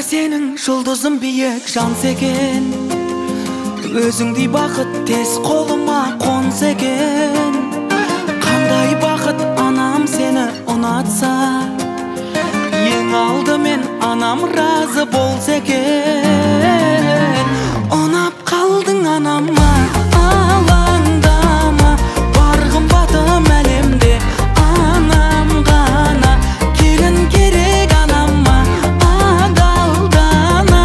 сенің жұлдызым биік жанса екен, өзіңдей бақыт тез қолыма қонса екен. Қандай бақыт анам сені ұнатса, ең алдымен анам разы болса екен. Ұнап қалдың анама, алаңдама, бар қымбатым әлемде анам ғана. Келін керек анама, адалдана.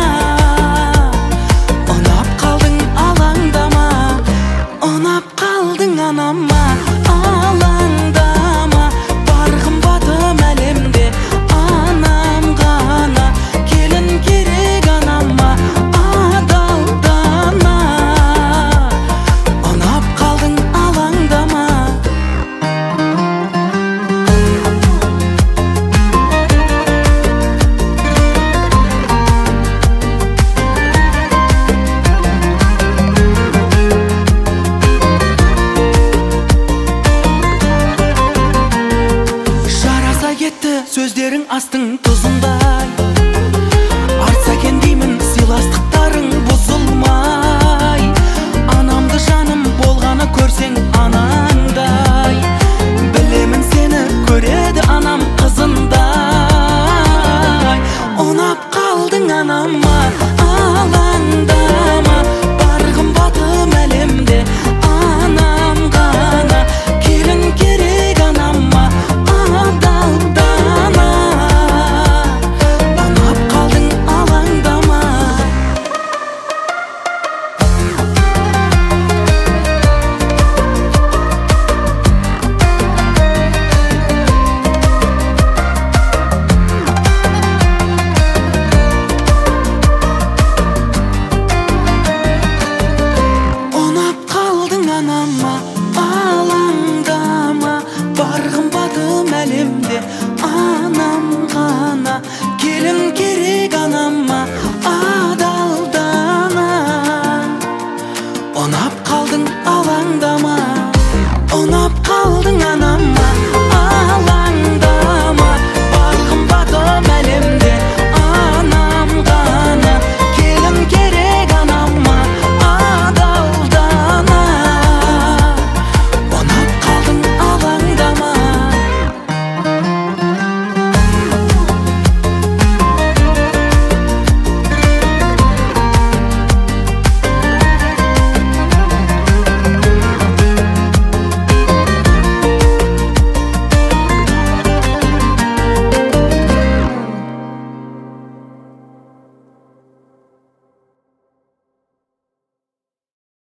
Ұнап қалдың алаңдама, ұнап қалдың анама, алаңдама, бар қымбатым әлемде анам ғана. Келін керек анама, адалдана. Ұнап қалдың алаңдама. Жараса кетті сөздерің астың тұзындай, артса екен деймін сыйластықтарың бұзылмай. Анамды жаным болғаны көрсең ана,